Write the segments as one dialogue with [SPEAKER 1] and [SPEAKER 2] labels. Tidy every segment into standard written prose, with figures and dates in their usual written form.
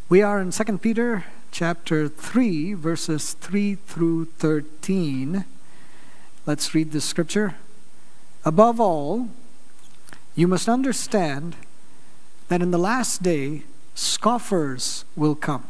[SPEAKER 1] We are in 2 Peter chapter 3, verses 3 through 13. Let's read the scripture. Above all, you must understand that in the last day, scoffers will come,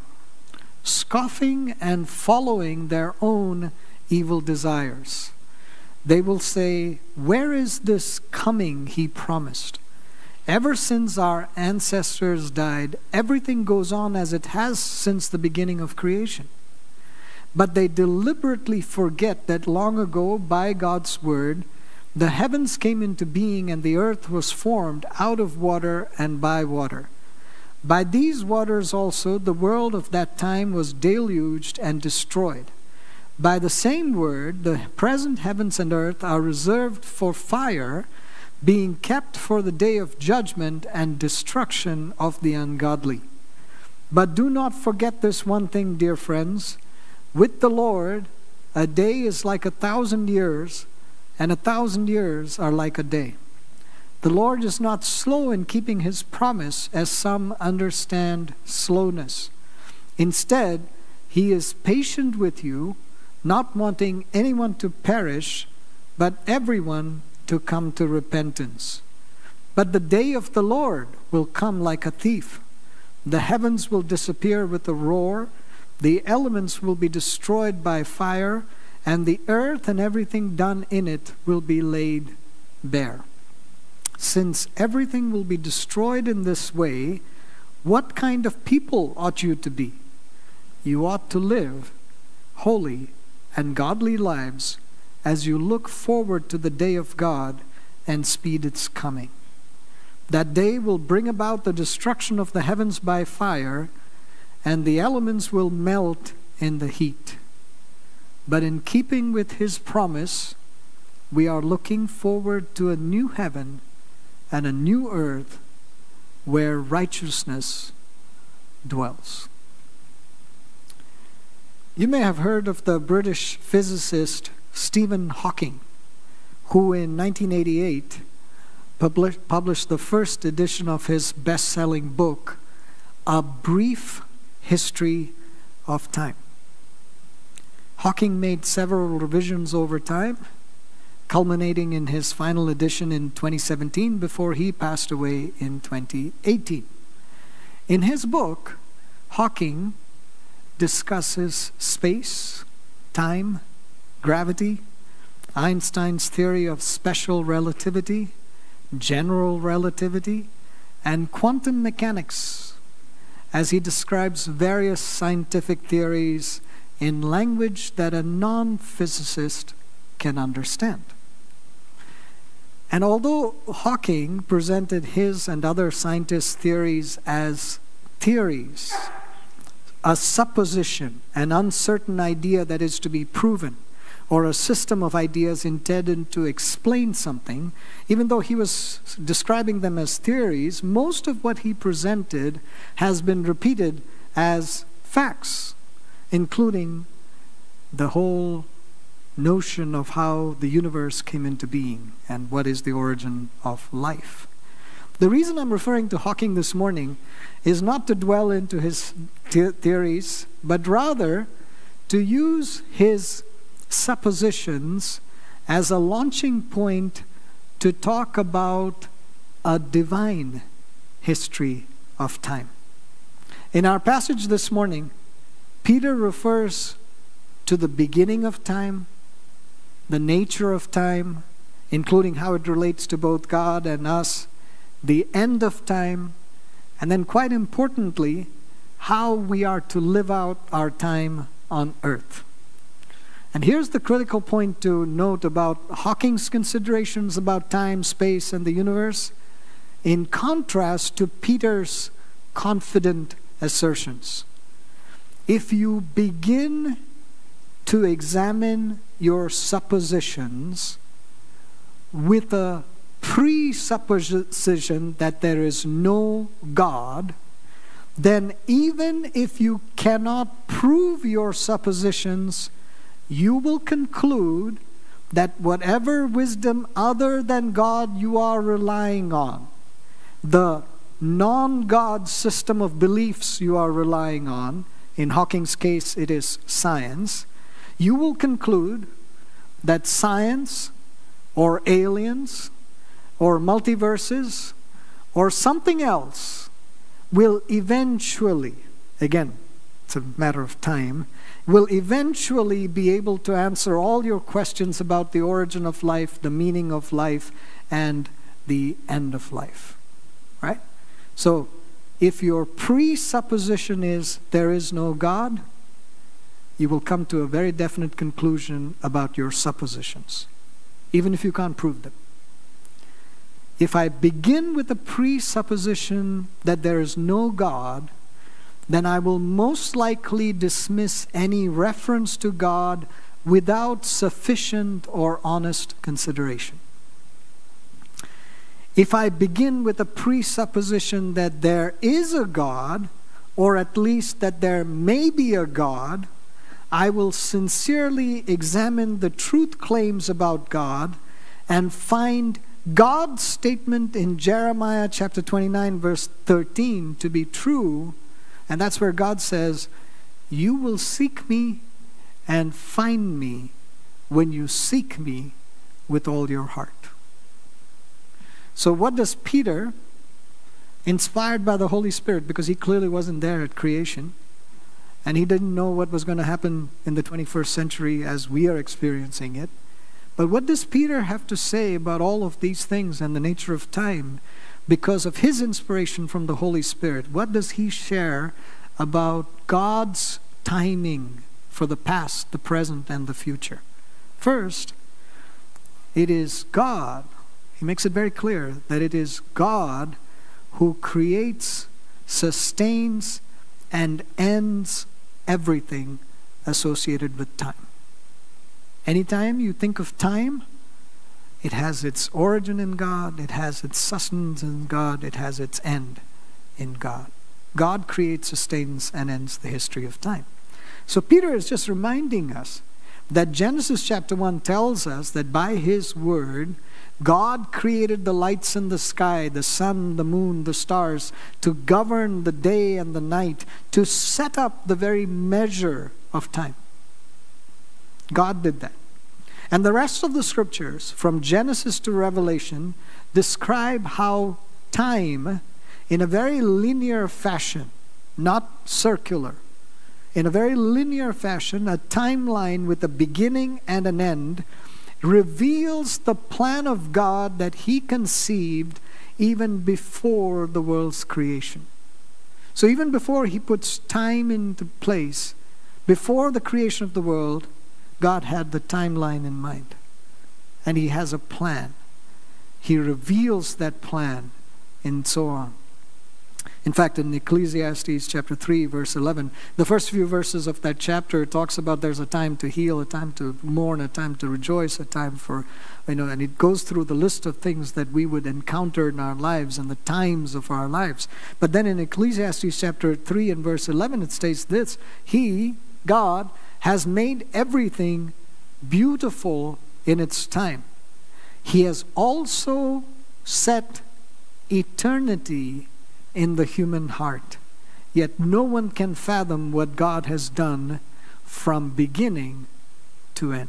[SPEAKER 1] scoffing and following their own evil desires. They will say, "Where is this coming he promised? Ever since our ancestors died, everything goes on as it has since the beginning of creation." But they deliberately forget that long ago, by God's word, the heavens came into being and the earth was formed out of water and by water. By these waters also the world of that time was deluged and destroyed. By the same word, the present heavens and earth are reserved for fire, being kept for the day of judgment and destruction of the ungodly. But do not forget this one thing, dear friends. With the Lord, a day is like 1,000 years, and 1,000 years are like a day. The Lord is not slow in keeping his promise, as some understand slowness. Instead, he is patient with you, not wanting anyone to perish, but everyone to come to repentance. But the day of the Lord will come like a thief. The heavens will disappear with a roar, the elements will be destroyed by fire, and the earth and everything done in it will be laid bare. Since everything will be destroyed in this way, what kind of people ought you to be? You ought to live holy and godly lives as you look forward to the day of God and speed its coming. That day will bring about the destruction of the heavens by fire, and the elements will melt in the heat. But in keeping with his promise, we are looking forward to a new heaven and a new earth where righteousness dwells. You may have heard of the British physicist Stephen Hawking, who in 1988 published the first edition of his best-selling book, A Brief History of Time. Hawking made several revisions over time, culminating in his final edition in 2017 before he passed away in 2018. In his book, Hawking discusses space, time, gravity, Einstein's theory of special relativity, general relativity, and quantum mechanics, as he describes various scientific theories in language that a non-physicist can understand. And although Hawking presented his and other scientists' theories as theories, a supposition, an uncertain idea that is to be proven, or a system of ideas intended to explain something, even though he was describing them as theories, most of what he presented has been repeated as facts, including the whole notion of how the universe came into being and what is the origin of life. The reason I'm referring to Hawking this morning is not to dwell into his theories, but rather to use his suppositions as a launching point to talk about a divine history of time. In our passage this morning, Peter refers to the beginning of time, the nature of time, including how it relates to both God and us, the end of time, and then quite importantly, how we are to live out our time on earth. And here's the critical point to note about Hawking's considerations about time, space, and the universe, in contrast to Peter's confident assertions. If you begin to examine your suppositions with a presupposition that there is no God, then even if you cannot prove your suppositions, you will conclude that whatever wisdom other than God you are relying on, the non-God system of beliefs you are relying on, in Hawking's case it is science, you will conclude that science or aliens or multiverses or something else will eventually, again, it's a matter of time, will eventually be able to answer all your questions about the origin of life, the meaning of life, and the end of life. Right? So, if your presupposition is there is no God, you will come to a very definite conclusion about your suppositions, even if you can't prove them. If I begin with the presupposition that there is no God, then I will most likely dismiss any reference to God without sufficient or honest consideration. If I begin with a presupposition that there is a God, or at least that there may be a God, I will sincerely examine the truth claims about God and find God's statement in Jeremiah chapter 29 verse 13 to be true. And that's where God says, "You will seek me and find me when you seek me with all your heart." So what does Peter, inspired by the Holy Spirit, because he clearly wasn't there at creation, and he didn't know what was going to happen in the 21st century as we are experiencing it, but what does Peter have to say about all of these things and the nature of time because of his inspiration from the Holy Spirit? What does he share about God's timing for the past, the present, and the future? First, it is God. He makes it very clear that it is God who creates, sustains, and ends everything associated with time. Anytime you think of time, it has its origin in God, it has its sustenance in God, it has its end in God. God creates, sustains, and ends the history of time. So Peter is just reminding us that Genesis chapter 1 tells us that by His word, God created the lights in the sky, the sun, the moon, the stars, to govern the day and the night, to set up the very measure of time. God did that. And the rest of the scriptures, from Genesis to Revelation, describe how time, in a very linear fashion, not circular, in a very linear fashion, a timeline with a beginning and an end, reveals the plan of God that He conceived even before the world's creation. So even before He puts time into place, before the creation of the world, God had the timeline in mind. And He has a plan. He reveals that plan and so on. In fact, in Ecclesiastes chapter 3, verse 11, the first few verses of that chapter talks about there's a time to heal, a time to mourn, a time to rejoice, a time for, and it goes through the list of things that we would encounter in our lives and the times of our lives. But then in Ecclesiastes chapter 3 and verse 11, it states this: He, God, has made everything beautiful in its time. He has also set eternity in the human heart. Yet no one can fathom what God has done from beginning to end.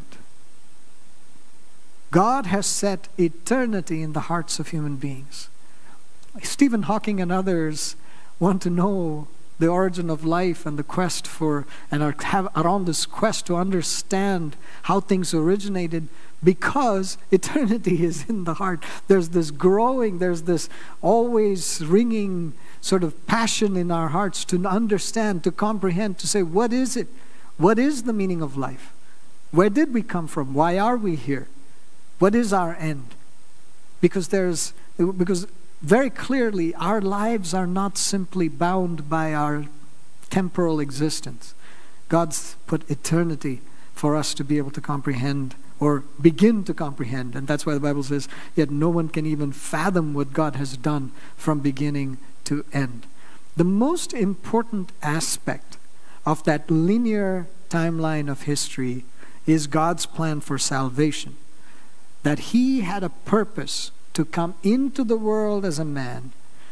[SPEAKER 1] God has set eternity in the hearts of human beings. Stephen Hawking and others want to know the origin of life and the quest for, and are on this quest to understand how things originated, because eternity is in the heart. There's this growing, there's this always ringing sort of passion in our hearts to understand, to comprehend, to say, what is it? What is the meaning of life? Where did we come from? Why are we here? What is our end? Because very clearly our lives are not simply bound by our temporal existence. God's put eternity for us to be able to comprehend or begin to comprehend. And that's why the Bible says, yet no one can even fathom what God has done from beginning to end. The most important aspect of that linear timeline of history is God's plan for salvation. That He had a purpose to come into the world as a man,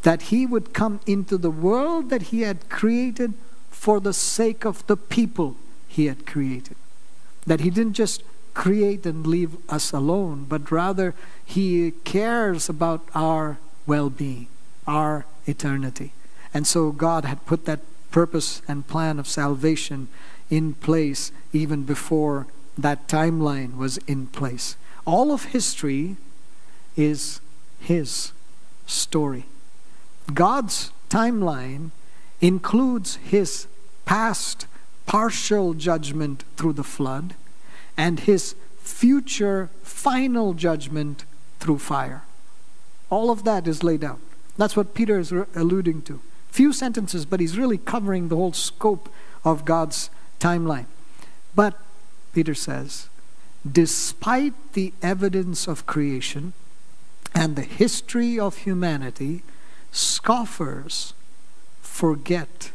[SPEAKER 1] that he would come into the world that he had created for the sake of the people he had created. That he didn't just create and leave us alone, but rather he cares about our well-being, our eternity. And so God had put that purpose and plan of salvation in place even before that timeline was in place. All of history is his story. God's timeline includes his past partial judgment through the flood and his future final judgment through fire. All of that is laid out. That's what Peter is alluding to. Few sentences, but he's really covering the whole scope of God's timeline. But Peter says, despite the evidence of creation and the history of humanity, scoffers forget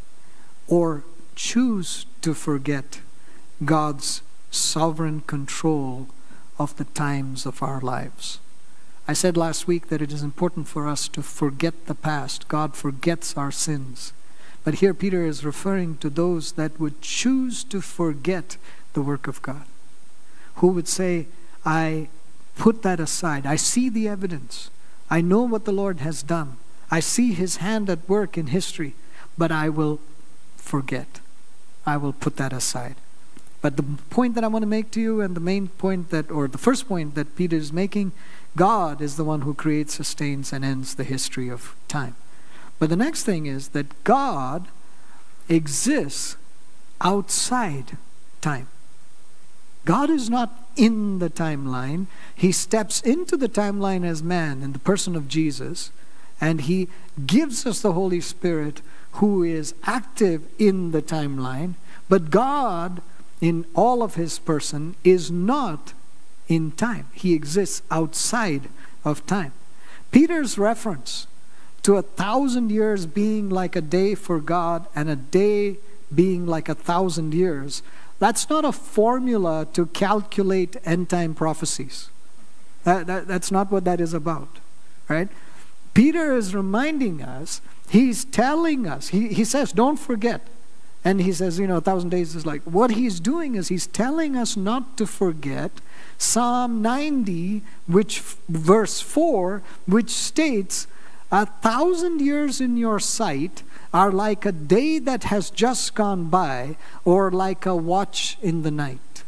[SPEAKER 1] or choose to forget God's sovereign control of the times of our lives. I said last week that it is important for us to forget the past. God forgets our sins. But here Peter is referring to those that would choose to forget the work of God, who would say, I put that aside. I see the evidence. I know what the Lord has done. I see his hand at work in history, but I will forget. I will put that aside. But the point that I want to make to you, and the main point that, or the first point that Peter is making, God is the one who creates, sustains, and ends the history of time. But the next thing is that God exists outside time. God is not in the timeline. He steps into the timeline as man in the person of Jesus, and he gives us the Holy Spirit who is active in the timeline. But God, in all of his person, is not in time. He exists outside of time. Peter's reference to 1,000 years being like a day for God and a day being like 1,000 years, that's not a formula to calculate end-time prophecies. That's not what that is about, right? Peter is reminding us, he's telling us, he says, don't forget. And he says, 1,000 days is like, what he's doing is he's telling us not to forget Psalm 90, verse 4, which states, 1,000 years in your sight are like a day that has just gone by, or like a watch in the night.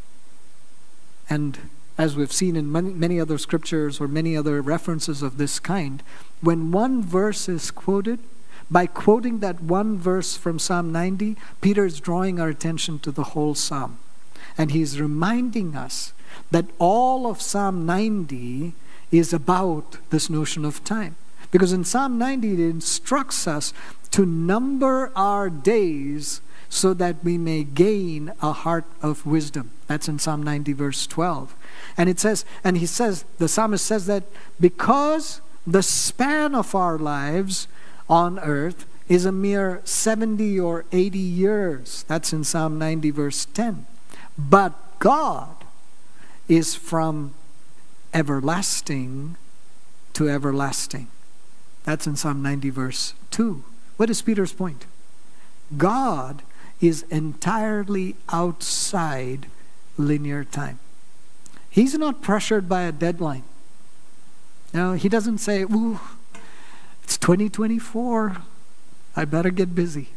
[SPEAKER 1] And as we've seen in many other scriptures or many other references of this kind, when one verse is quoted, by quoting that one verse from Psalm 90, Peter is drawing our attention to the whole psalm. And he's reminding us that all of Psalm 90 is about this notion of time. Because in Psalm 90, it instructs us to number our days so that we may gain a heart of wisdom. That's in Psalm 90, verse 12. And it says, and the psalmist says that because the span of our lives on earth is a mere 70 or 80 years. That's in Psalm 90, verse 10. But God is from everlasting to everlasting. That's in Psalm 90, verse 2. What is Peter's point? God is entirely outside linear time. He's not pressured by a deadline. He doesn't say, ooh, it's 2024. I better get busy.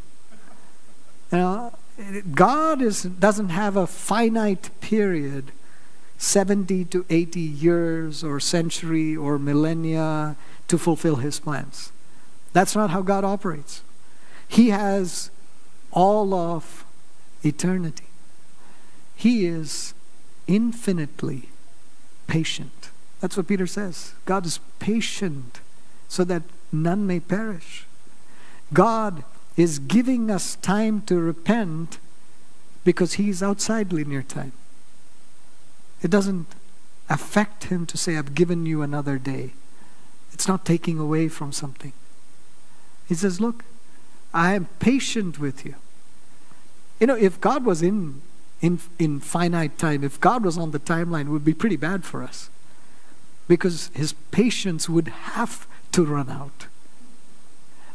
[SPEAKER 1] God doesn't have a finite period, 70 to 80 years or century or millennia to fulfill his plans. That's not how God operates. He has all of eternity. He is infinitely patient. That's what Peter says. God is patient so that none may perish. God is giving us time to repent because he's outside linear time. It doesn't affect him to say, I've given you another day. It's not taking away from something. He says, look, I am patient with you. If God was in finite time, if God was on the timeline, it would be pretty bad for us. Because his patience would have to run out.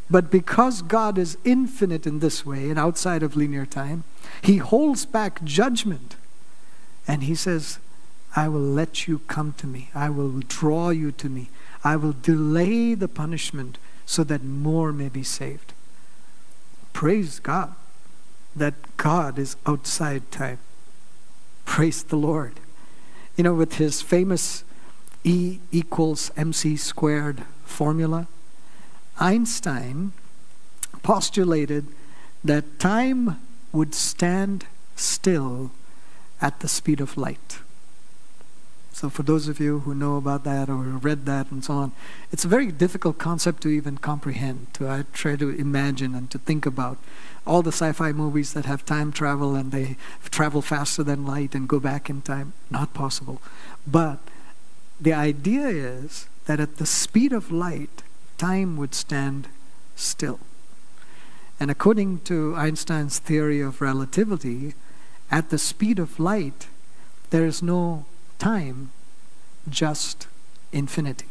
[SPEAKER 1] But because God is infinite in this way and outside of linear time, he holds back judgment. And he says, I will let you come to me. I will draw you to me. I will delay the punishment so that more may be saved. Praise God that God is outside time. Praise the Lord. You know, with his famous E equals mc squared formula, Einstein postulated that time would stand still at the speed of light. So for those of you who know about that or read that and so on, it's a very difficult concept to even comprehend, to try to imagine and to think about. All the sci-fi movies that have time travel and they travel faster than light and go back in time, not possible. But the idea is that at the speed of light, time would stand still. And according to Einstein's theory of relativity, at the speed of light, there is no time, just infinity.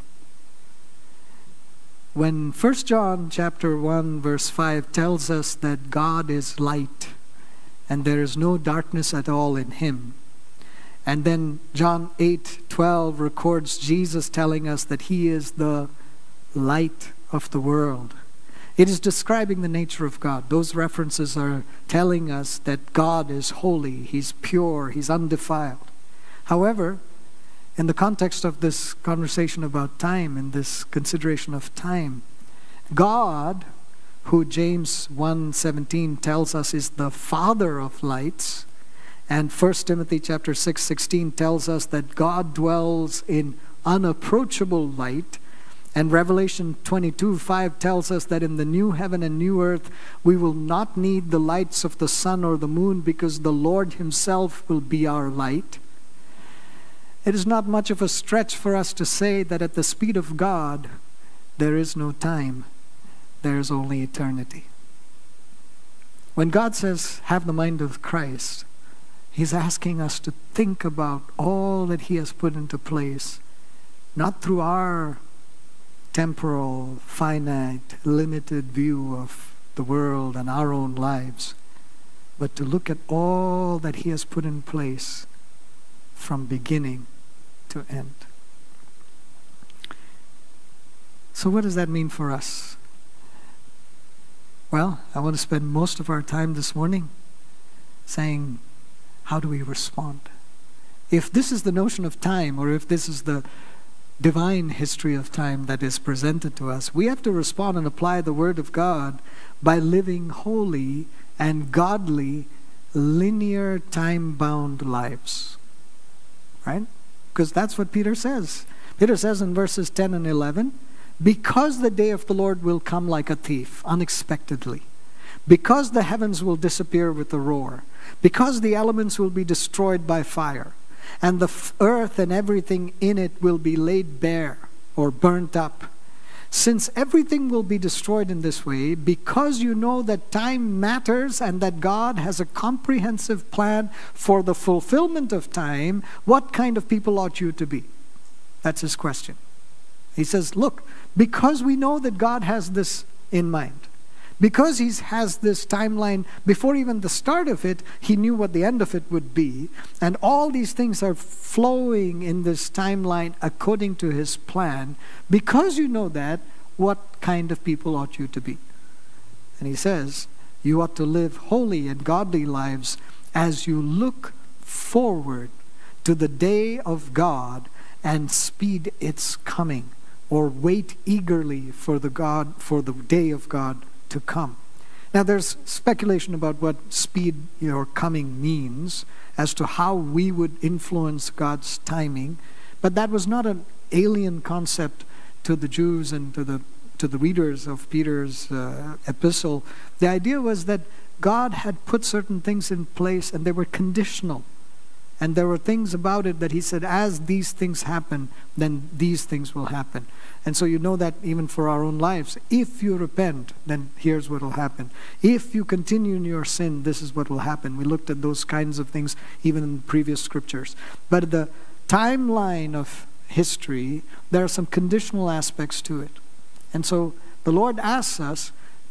[SPEAKER 1] When 1 John chapter 1 verse 5 tells us that God is light and there is no darkness at all in him, and then John 8:12 records Jesus telling us that he is the light of the world, it is describing the nature of God. Those references are telling us that God is holy, he's pure, he's undefiled. However, in the context of this conversation about time, in this consideration of time, God, who James 1:17 tells us is the Father of lights, and 1 Timothy chapter 6:16 tells us that God dwells in unapproachable light, and Revelation 22:5 tells us that in the new heaven and new earth we will not need the lights of the sun or the moon because the Lord himself will be our light. It is not much of a stretch for us to say that at the speed of God, there is no time, there is only eternity. When God says, have the mind of Christ, he's asking us to think about all that he has put into place, not through our temporal, finite, limited view of the world and our own lives, but to look at all that he has put in place from beginning to end. So what does that mean for us? Well, I want to spend most of our time this morning saying, how do we respond? If this is the notion of time, or if this is the divine history of time that is presented to us, we have to respond and apply the Word of God by living holy and godly, linear, time-bound lives. Right? Because that's what Peter says. Peter says in verses 10 and 11, because the day of the Lord will come like a thief, unexpectedly. Because the heavens will disappear with a roar. Because the elements will be destroyed by fire. And the earth and everything in it will be laid bare or burnt up. Since everything will be destroyed in this way, because you know that time matters and that God has a comprehensive plan for the fulfillment of time, what kind of people ought you to be? That's his question. He says, look, because we know that God has this in mind, because he has this timeline, before even the start of it, he knew what the end of it would be. And all these things are flowing in this timeline according to his plan. Because you know that, what kind of people ought you to be? And he says, you ought to live holy and godly lives as you look forward to the day of God and speed its coming, or wait eagerly for the day of God to come. Now there's speculation about what speed or coming means as to how we would influence God's timing, but that was not an alien concept to the Jews and to the readers of Peter's epistle. The idea was that God had put certain things in place and they were conditional. And there were things about it that he said, as these things happen, then these things will happen. And so you know that even for our own lives. If you repent, then here's what will happen. If you continue in your sin, this is what will happen. We looked at those kinds of things even in previous scriptures. But the timeline of history, there are some conditional aspects to it. And so the Lord asks us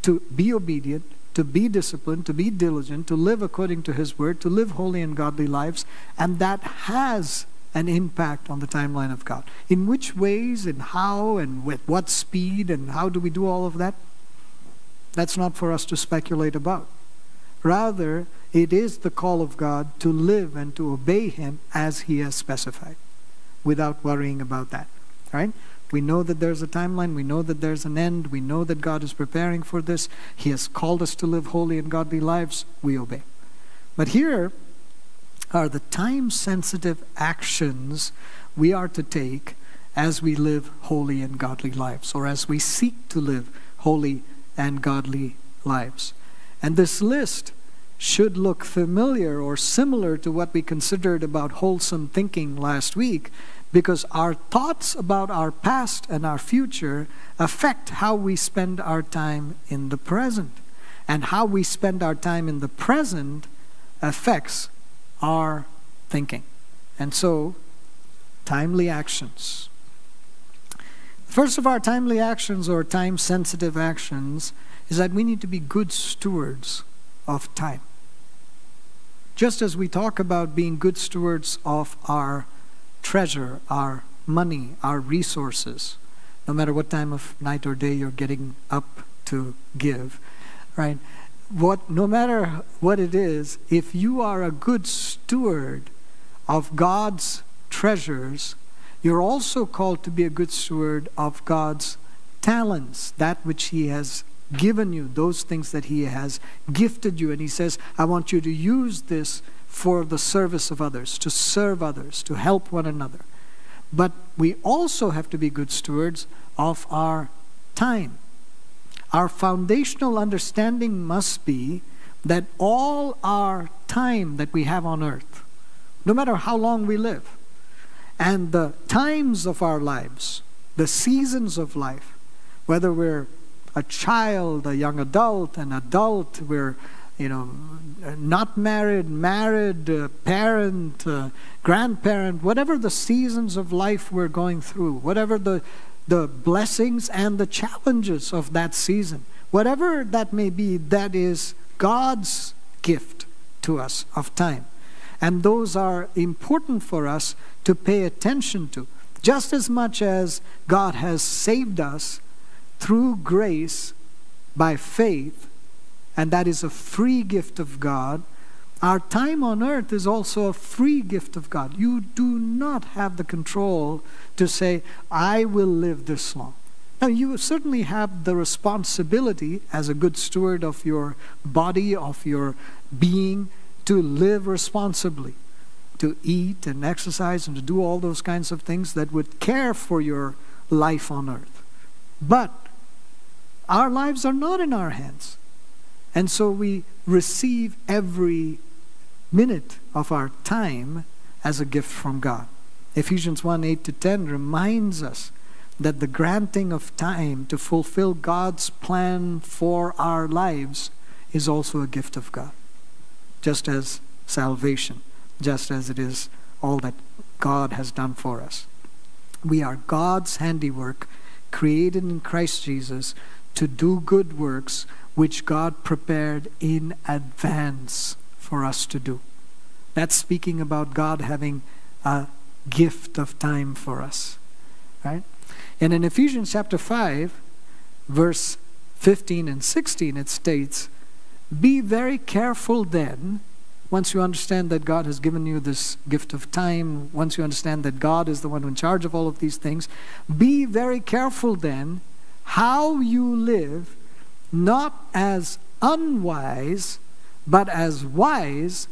[SPEAKER 1] to be obedient, to be disciplined, to be diligent, to live according to His Word, to live holy and godly lives, and that has an impact on the timeline of God. In which ways and how and with what speed and how do we do all of that? That's not for us to speculate about. Rather, it is the call of God to live and to obey Him as He has specified, without worrying about that. Right? We know that there's a timeline. We know that there's an end. We know that God is preparing for this. He has called us to live holy and godly lives. We obey. But here are the time-sensitive actions we are to take as we live holy and godly lives, or as we seek to live holy and godly lives. And this list should look familiar or similar to what we considered about wholesome thinking last week, because our thoughts about our past and our future affect how we spend our time in the present. And how we spend our time in the present affects our thinking. And so, timely actions. First of our timely actions, or time-sensitive actions, is that we need to be good stewards of time. Just as we talk about being good stewards of our treasure, our money, our resources, no matter what time of night or day you're getting up to give, right? No matter what it is, if you are a good steward of God's treasures, you're also called to be a good steward of God's talents, that which He has given you, those things that He has gifted you. And He says, I want you to use this for the service of others, to serve others, to help one another. But we also have to be good stewards of our time. Our foundational understanding must be that all our time that we have on earth, no matter how long we live, and the times of our lives, the seasons of life, whether we're a child, a young adult, an adult, we're not married, parent, grandparent, whatever the seasons of life we're going through, whatever the blessings and the challenges of that season, whatever that may be, that is God's gift to us of time. And those are important for us to pay attention to. Just as much as God has saved us through grace by faith, and that is a free gift of God, our time on earth is also a free gift of God. You do not have the control to say, I will live this long. Now, you certainly have the responsibility as a good steward of your body, of your being, to live responsibly, to eat and exercise and to do all those kinds of things that would care for your life on earth. But our lives are not in our hands. And so we receive every minute of our time as a gift from God. Ephesians 1:8-10 reminds us that the granting of time to fulfill God's plan for our lives is also a gift of God. Just as salvation, just as it is all that God has done for us. We are God's handiwork, created in Christ Jesus to do good works which God prepared in advance for us to do. That's speaking about God having a gift of time for us, right? And in Ephesians chapter 5, verse 15 and 16, it states, be very careful then, once you understand that God has given you this gift of time, once you understand that God is the one in charge of all of these things, be very careful then how you live, not as unwise, but as wise,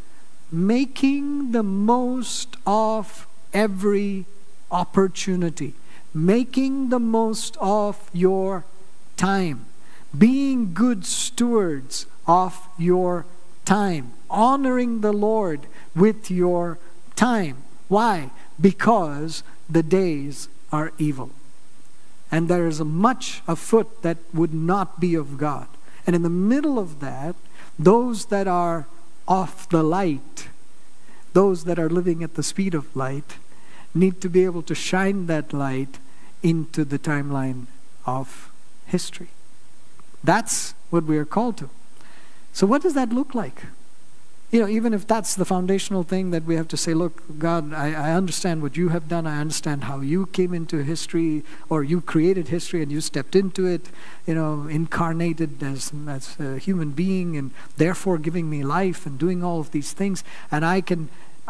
[SPEAKER 1] making the most of every opportunity, making the most of your time, being good stewards of your time, honoring the Lord with your time. Why? Because the days are evil. And there is much afoot that would not be of God. And in the middle of that, those that are of the light, those that are living at the speed of light, need to be able to shine that light into the timeline of history. That's what we are called to. So what does that look like? Even if that's the foundational thing that we have to say, look, God, I understand what you have done. I understand how you came into history, or you created history and you stepped into it, incarnated as a human being, and therefore giving me life and doing all of these things. And I can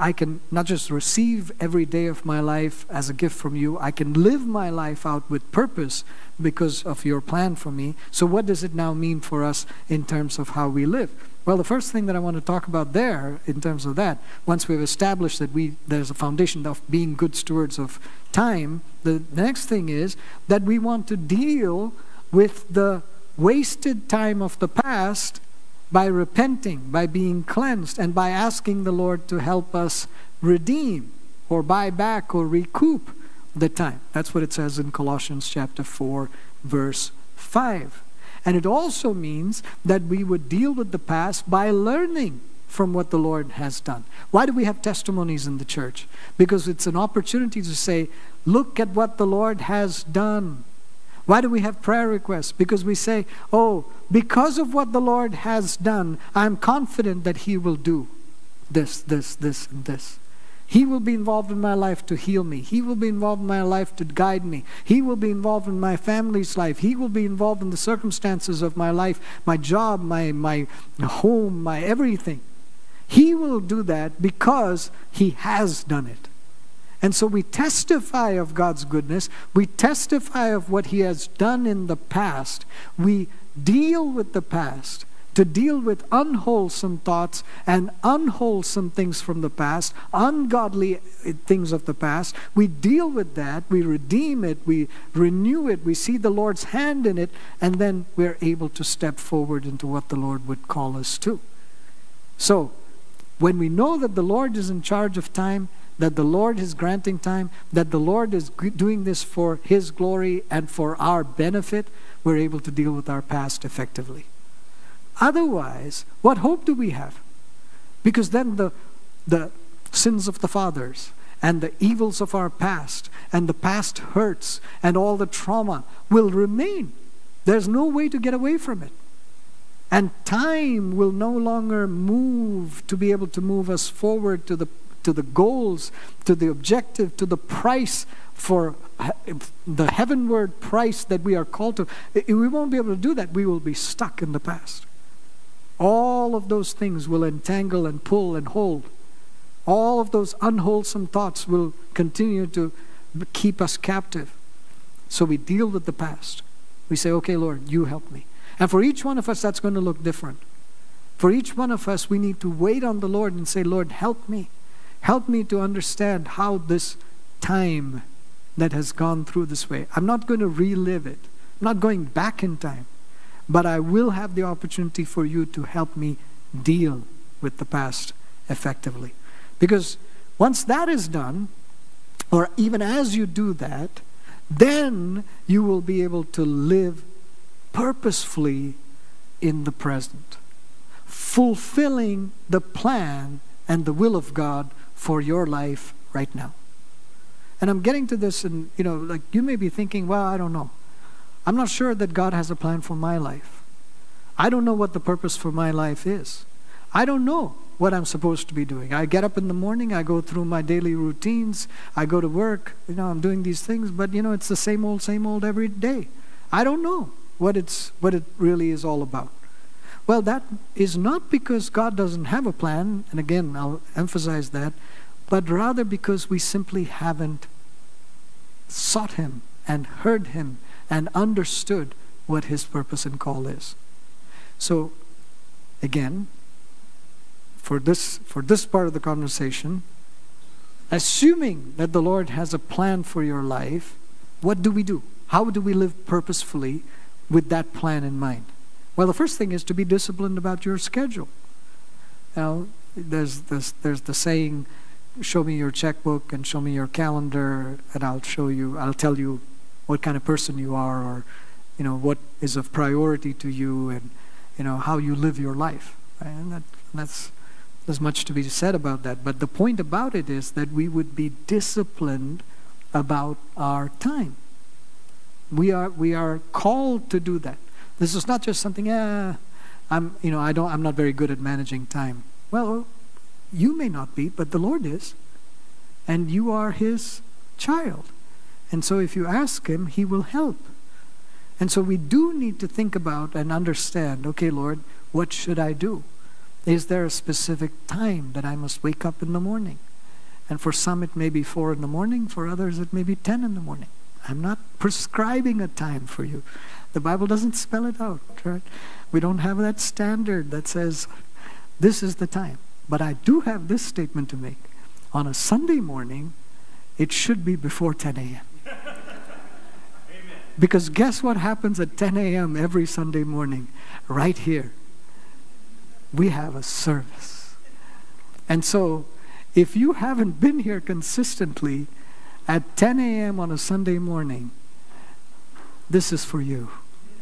[SPEAKER 1] not just receive every day of my life as a gift from you, I can live my life out with purpose because of your plan for me. So what does it now mean for us in terms of how we live? Well, the first thing that I want to talk about there in terms of that, once we've established that there's a foundation of being good stewards of time, the next thing is that we want to deal with the wasted time of the past by repenting, by being cleansed, and by asking the Lord to help us redeem or buy back or recoup the time. That's what it says in Colossians chapter 4, verse 5. And it also means that we would deal with the past by learning from what the Lord has done. Why do we have testimonies in the church? Because it's an opportunity to say, look at what the Lord has done. Why do we have prayer requests? Because we say, because of what the Lord has done, I'm confident that He will do this, this, this, and this. He will be involved in my life to heal me. He will be involved in my life to guide me. He will be involved in my family's life. He will be involved in the circumstances of my life, my job, my home, my everything. He will do that because He has done it. And so we testify of God's goodness. We testify of what He has done in the past. We deal with the past to deal with unwholesome thoughts and unwholesome things from the past, ungodly things of the past. We deal with that, we redeem it, we renew it, we see the Lord's hand in it, and then we're able to step forward into what the Lord would call us to. So, when we know that the Lord is in charge of time, that the Lord is granting time, that the Lord is doing this for His glory and for our benefit, we're able to deal with our past effectively. Otherwise, what hope do we have? Because then the sins of the fathers and the evils of our past and the past hurts and all the trauma will remain. There's no way to get away from it. And time will no longer move to be able to move us forward to the goals, to the objective, to the price for the heavenward price that we are called to. We won't be able to do that. We will be stuck in the past. All of those things will entangle and pull and hold. All of those unwholesome thoughts will continue to keep us captive. So we deal with the past. We say, okay, Lord, you help me. And for each one of us, that's going to look different. For each one of us, we need to wait on the Lord and say, Lord, help me. Help me to understand how this time that has gone through this way, I'm not going to relive it. I'm not going back in time. But I will have the opportunity for you to help me deal with the past effectively. Because once that is done, or even as you do that, then you will be able to live purposefully in the present, fulfilling the plan and the will of God for your life right now. And I'm getting to this, and like you may be thinking, well, I don't know. I'm not sure that God has a plan for my life. I don't know what the purpose for my life is. I don't know what I'm supposed to be doing. I get up in the morning, I go through my daily routines, I go to work, I'm doing these things, but it's the same old every day. I don't know what it really is all about. Well, that is not because God doesn't have a plan, and again, I'll emphasize that, but rather because we simply haven't sought Him and heard Him and understood what His purpose and call is. So, again, for this part of the conversation, assuming that the Lord has a plan for your life, what do we do? How do we live purposefully with that plan in mind? Well, the first thing is to be disciplined about your schedule. Now, there's the saying, show me your checkbook and show me your calendar, and I'll tell you what kind of person you are, or what is of priority to you, and how you live your life. Right? And there's much to be said about that. But the point about it is that we would be disciplined about our time. We are called to do that. This is not just something, I'm not very good at managing time. Well, you may not be, but the Lord is. And you are His child. And so if you ask Him, He will help. And so we do need to think about and understand, okay, Lord, what should I do? Is there a specific time that I must wake up in the morning? And for some it may be 4 in the morning, for others it may be 10 in the morning. I'm not prescribing a time for you. The Bible doesn't spell it out, right? We don't have that standard that says, this is the time. But I do have this statement to make. On a Sunday morning, it should be before 10 a.m. Because guess what happens at 10 a.m. every Sunday morning? Right here. We have a service. And so, if you haven't been here consistently at 10 a.m. on a Sunday morning, this is for you.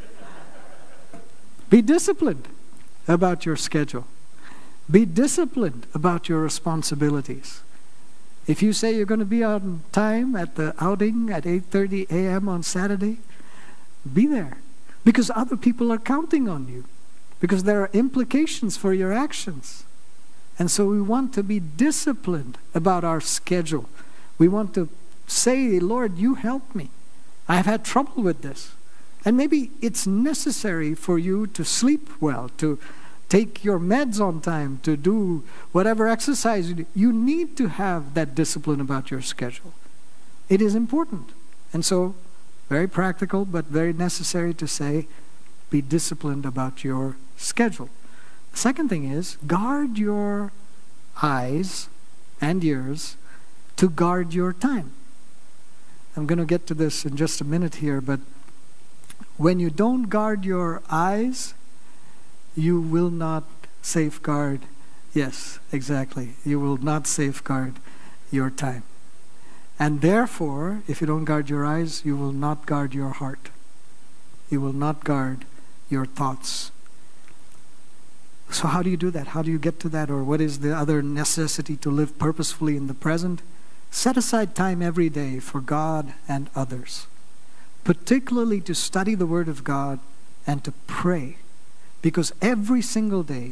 [SPEAKER 1] Be disciplined about your schedule. Be disciplined about your responsibilities. If you say you're going to be on time at the outing at 8:30 a.m. on Saturday, be there. Because other people are counting on you. Because there are implications for your actions. And so we want to be disciplined about our schedule. We want to say, Lord, you help me. I have had trouble with this. And maybe it's necessary for you to sleep well, to take your meds on time, to do whatever exercise you do. You need to have that discipline about your schedule. It is important. And so, very practical, but very necessary to say, be disciplined about your schedule. The second thing is, guard your eyes and ears to guard your time. I'm going to get to this in just a minute here, but when you don't guard your eyes, you will not safeguard. Yes, exactly. You will not safeguard your time. And therefore, if you don't guard your eyes, you will not guard your heart. You will not guard your thoughts. So how do you do that? How do you get to that? Or what is the other necessity to live purposefully in the present? Set aside time every day for God and others, particularly to study the Word of God and to pray. Because every single day,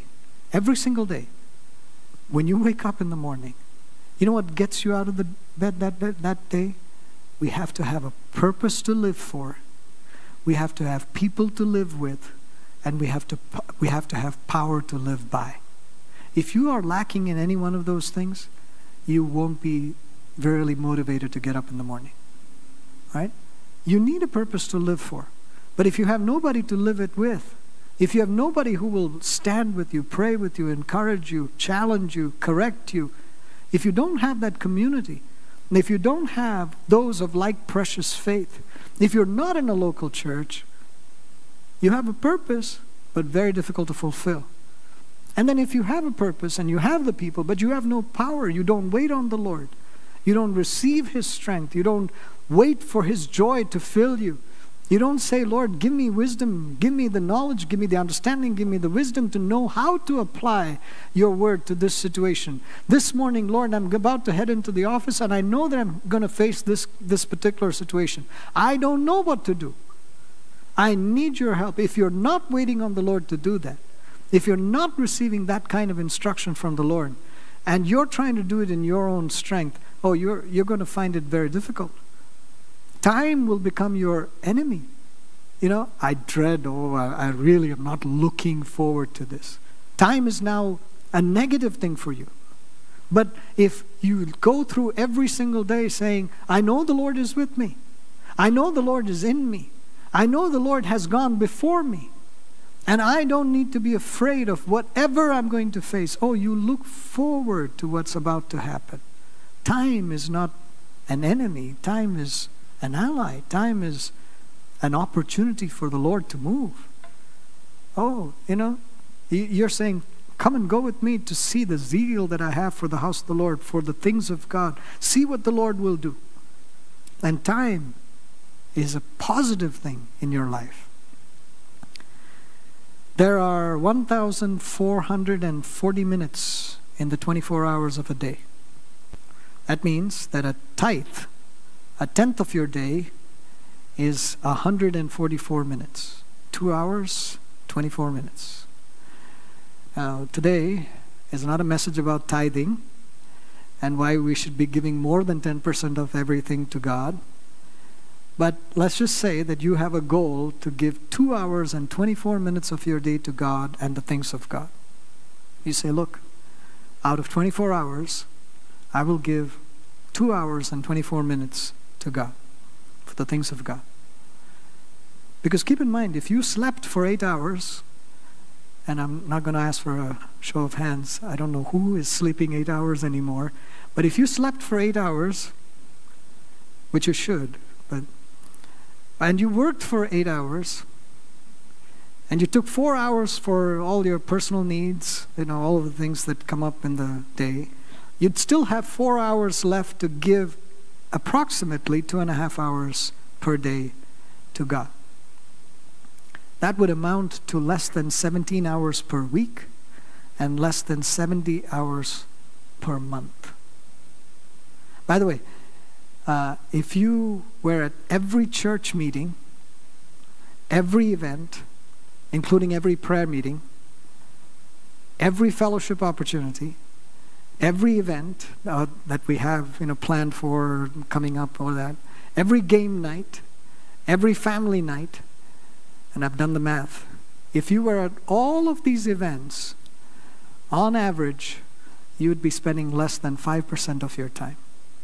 [SPEAKER 1] when you wake up in the morning, you know what gets you out of the bed that day? We have to have a purpose to live for. We have to have people to live with. And we have to have power to live by. If you are lacking in any one of those things, you won't be very motivated to get up in the morning. Right? You need a purpose to live for. But if you have nobody to live it with, if you have nobody who will stand with you, pray with you, encourage you, challenge you, correct you, if you don't have that community, and if you don't have those of like precious faith, if you're not in a local church, you have a purpose, but very difficult to fulfill. And then if you have a purpose and you have the people, but you have no power, you don't wait on the Lord, you don't receive His strength, you don't wait for His joy to fill you, you don't say, Lord, give me wisdom, give me the knowledge, give me the understanding, give me the wisdom to know how to apply your word to this situation. This morning, Lord, I'm about to head into the office and I know that I'm going to face this particular situation. I don't know what to do. I need your help. If you're not waiting on the Lord to do that, if you're not receiving that kind of instruction from the Lord, and you're trying to do it in your own strength, you're going to find it very difficult. Time will become your enemy. You know, I really am not looking forward to this. Time is now a negative thing for you. But if you go through every single day saying, I know the Lord is with me. I know the Lord is in me. I know the Lord has gone before me. And I don't need to be afraid of whatever I'm going to face. You look forward to what's about to happen. Time is not an enemy. Time is an ally. Time is an opportunity for the Lord to move. You're saying, come and go with me to see the zeal that I have for the house of the Lord, for the things of God. See what the Lord will do. And time is a positive thing in your life. There are 1,440 minutes in the 24 hours of a day. That means that a tenth of your day, is 144 minutes. 2 hours, 24 minutes. Now, today is not a message about tithing and why we should be giving more than 10% of everything to God. But let's just say that you have a goal to give 2 hours and 24 minutes of your day to God and the things of God. You say, look, out of 24 hours, I will give 2 hours and 24 minutes to God, for the things of God. Because keep in mind, if you slept for 8 hours, and I'm not going to ask for a show of hands, I don't know who is sleeping 8 hours anymore, but if you slept for 8 hours, which you should, and you worked for 8 hours, and you took 4 hours for all your personal needs, all of the things that come up in the day, you'd still have 4 hours left to give approximately 2.5 hours per day to God. That would amount to less than 17 hours per week and less than 70 hours per month. By the way, if you were at every church meeting, every event, including every prayer meeting, every fellowship opportunity, every event that we have planned for coming up, or that, every game night, every family night, and I've done the math, if you were at all of these events, on average, you would be spending less than 5% of your time.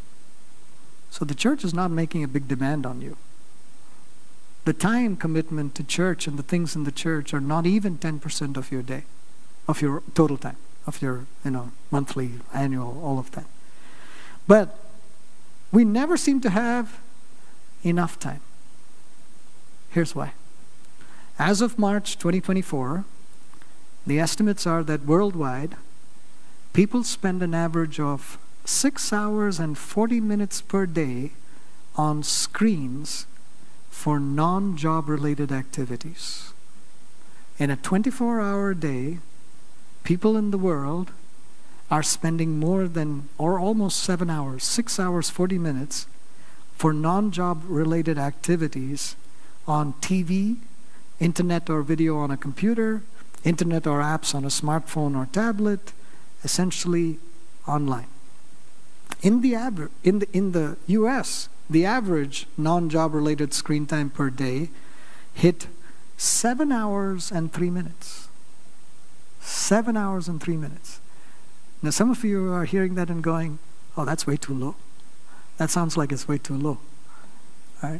[SPEAKER 1] So the church is not making a big demand on you. The time commitment to church and the things in the church are not even 10% of your day, of your total time, of your monthly, annual, all of that. But we never seem to have enough time. Here's why. As of March 2024, the estimates are that worldwide, people spend an average of 6 hours and 40 minutes per day on screens for non-job related activities. In a 24-hour day, people in the world are spending more than, or almost 7 hours, 6 hours, 40 minutes for non-job related activities on TV, internet or video on a computer, internet or apps on a smartphone or tablet, essentially online. In the US, the average non-job related screen time per day hit 7 hours and 3 minutes. 7 hours and 3 minutes. Now some of you are hearing that and going, oh, that's way too low. That sounds like it's way too low. Right?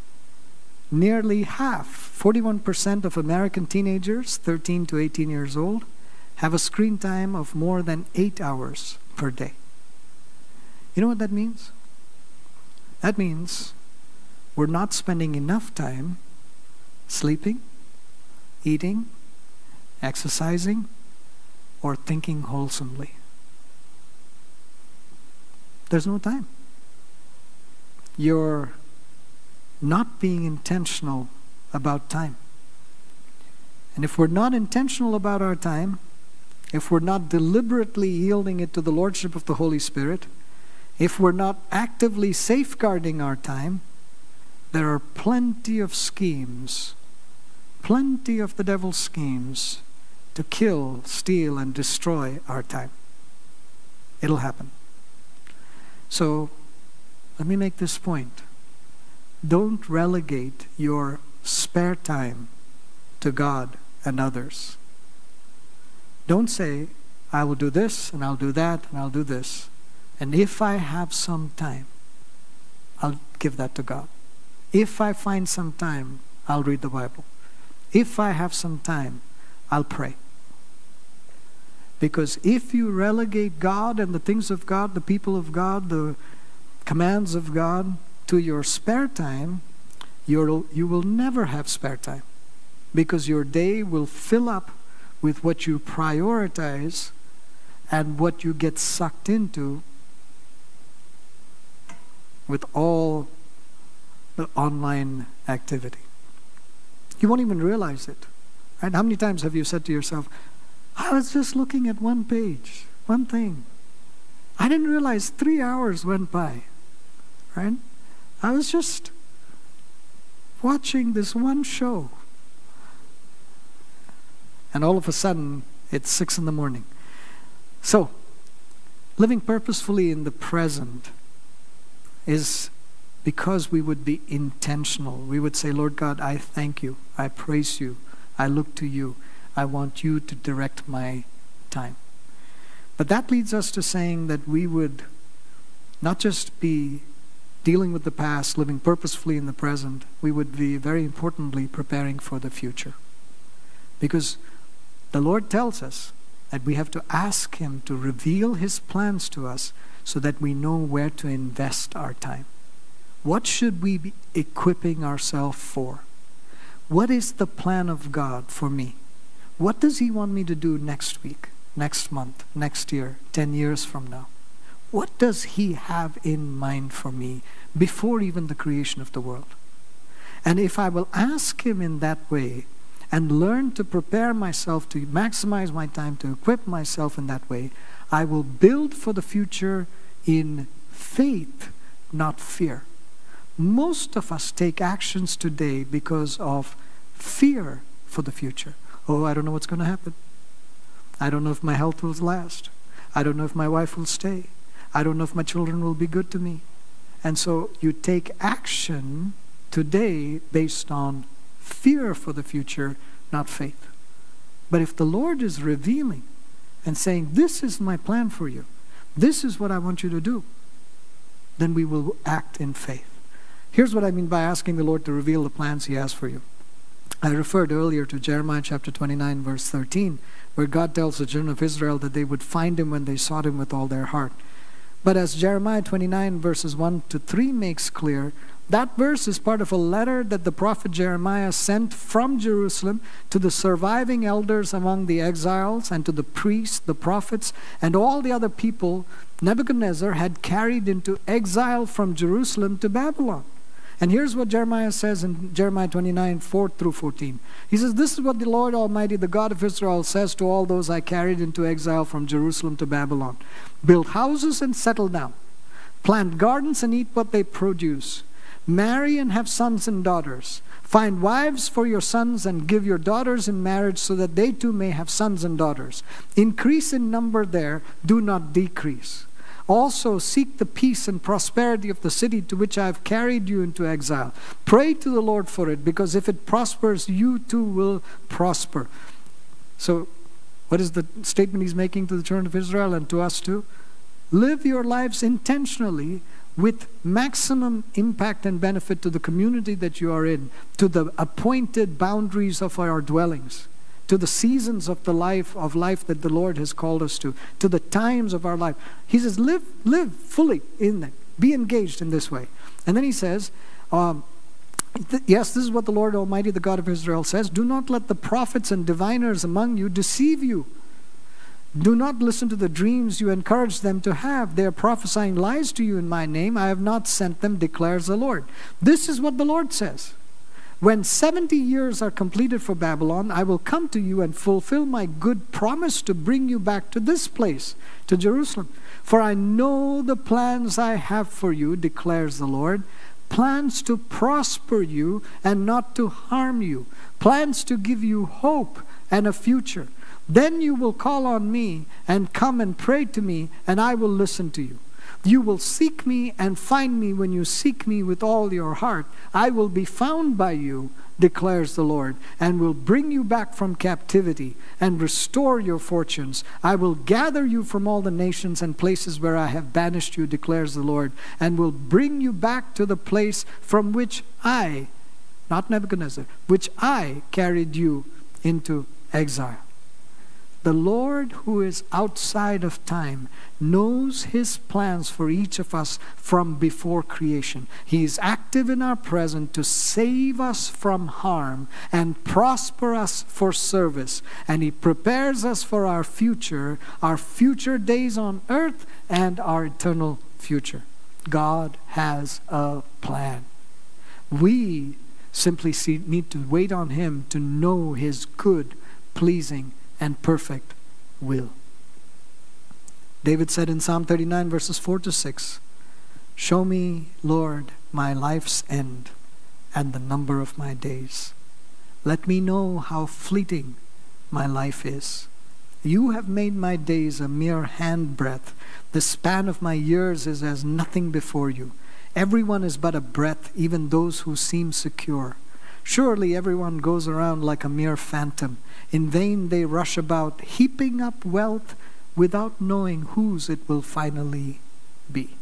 [SPEAKER 1] Nearly half, 41% of American teenagers, 13 to 18 years old, have a screen time of more than 8 hours per day. You know what that means? That means we're not spending enough time sleeping, eating, exercising, or thinking wholesomely. There's no time. You're not being intentional about time. And if we're not intentional about our time, if we're not deliberately yielding it to the Lordship of the Holy Spirit, if we're not actively safeguarding our time, there are plenty of schemes, plenty of the devil's schemes to kill, steal, and destroy our time. It'll happen. So, let me make this point. Don't relegate your spare time to God and others. Don't say, I will do this, and I'll do that, and I'll do this. And if I have some time, I'll give that to God. If I find some time, I'll read the Bible. If I have some time, I'll pray. Because if you relegate God and the things of God, the people of God, the commands of God to your spare time, you will never have spare time. Because your day will fill up with what you prioritize and what you get sucked into with all the online activity. You won't even realize it. Right? How many times have you said to yourself, I was just looking at one page, one thing. I didn't realize 3 hours went by. Right? I was just watching this one show. And all of a sudden, it's 6 in the morning. So, living purposefully in the present is because we would be intentional. We would say, Lord God, I thank you. I praise you. I look to you. I want you to direct my time. But that leads us to saying that we would not just be dealing with the past, living purposefully in the present, we would be very importantly preparing for the future. Because the Lord tells us that we have to ask Him to reveal His plans to us so that we know where to invest our time. What should we be equipping ourselves for? What is the plan of God for me? What does He want me to do next week, next month, next year, 10 years from now? What does He have in mind for me before even the creation of the world? And if I will ask Him in that way and learn to prepare myself to maximize my time, to equip myself in that way, I will build for the future in faith, not fear. Most of us take actions today because of fear for the future. Oh, I don't know what's going to happen. I don't know if my health will last. I don't know if my wife will stay. I don't know if my children will be good to me. And so you take action today based on fear for the future, not faith. But if the Lord is revealing and saying, this is my plan for you, this is what I want you to do, then we will act in faith. Here's what I mean by asking the Lord to reveal the plans He has for you. I referred earlier to Jeremiah chapter 29, verse 13, where God tells the children of Israel that they would find Him when they sought Him with all their heart. But as Jeremiah 29, verses 1 to 3 makes clear, that verse is part of a letter that the prophet Jeremiah sent from Jerusalem to the surviving elders among the exiles and to the priests, the prophets, and all the other people Nebuchadnezzar had carried into exile from Jerusalem to Babylon. And here's what Jeremiah says in Jeremiah 29, 4 through 14. He says, this is what the Lord Almighty, the God of Israel, says to all those I carried into exile from Jerusalem to Babylon. Build houses and settle down. Plant gardens and eat what they produce. Marry and have sons and daughters. Find wives for your sons and give your daughters in marriage so that they too may have sons and daughters. Increase in number there, do not decrease. Also seek the peace and prosperity of the city to which I have carried you into exile. Pray to the Lord for it, because if it prospers, you too will prosper. So, what is the statement He's making to the children of Israel and to us too? Live your lives intentionally with maximum impact and benefit to the community that you are in, to the appointed boundaries of our dwellings, to the seasons of the life that the Lord has called us to the times of our life. He says, live fully in that. Be engaged in this way. And then He says, yes, this is what the Lord Almighty, the God of Israel says, do not let the prophets and diviners among you deceive you. Do not listen to the dreams you encourage them to have. They are prophesying lies to you in my name. I have not sent them, declares the Lord. This is what the Lord says. When 70 years are completed for Babylon, I will come to you and fulfill my good promise to bring you back to this place, to Jerusalem. For I know the plans I have for you, declares the Lord. Plans to prosper you and not to harm you. Plans to give you hope and a future. Then you will call on me and come and pray to me, and I will listen to you. You will seek me and find me when you seek me with all your heart. I will be found by you, declares the Lord, and will bring you back from captivity and restore your fortunes. I will gather you from all the nations and places where I have banished you, declares the Lord, and will bring you back to the place from which I, not Nebuchadnezzar, which I carried you into exile. The Lord, who is outside of time, knows His plans for each of us from before creation. He is active in our present to save us from harm and prosper us for service. And He prepares us for our future days on earth and our eternal future. God has a plan. We simply need to wait on Him to know His good, pleasing, and perfect will. David said in Psalm 39, verses 4 to 6, show me, Lord, my life's end and the number of my days. Let me know how fleeting my life is. You have made my days a mere handbreadth. The span of my years is as nothing before you. Everyone is but a breath, even those who seem secure. Surely everyone goes around like a mere phantom. In vain they rush about, heaping up wealth without knowing whose it will finally be.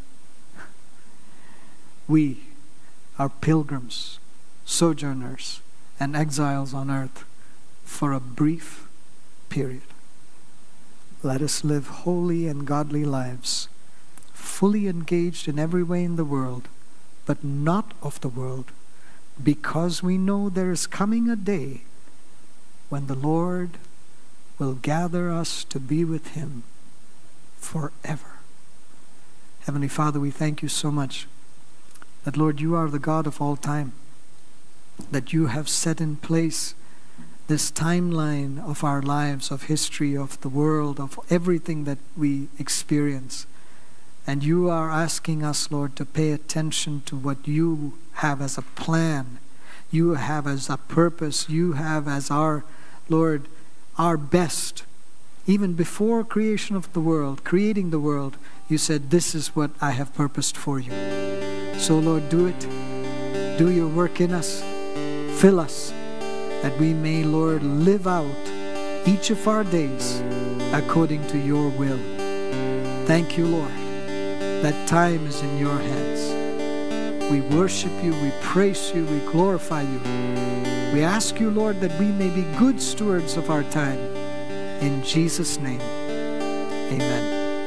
[SPEAKER 1] We are pilgrims, sojourners, and exiles on earth for a brief period. Let us live holy and godly lives, fully engaged in every way in the world, but not of the world, because we know there is coming a day when the Lord will gather us to be with Him forever. Heavenly Father, we thank you so much that, Lord, you are the God of all time, that you have set in place this timeline of our lives, of history, of the world, of everything that we experience. And you are asking us, Lord, to pay attention to what you have as a plan, you have as a purpose, you have as our, Lord, our best. Even before creation of the world, creating the world, you said, this is what I have purposed for you. So, Lord, do it. Do your work in us. Fill us, that we may, Lord, live out each of our days according to your will. Thank you, Lord, that time is in your hands. We worship you, we praise you, we glorify you. We ask you, Lord, that we may be good stewards of our time. In Jesus' name, amen.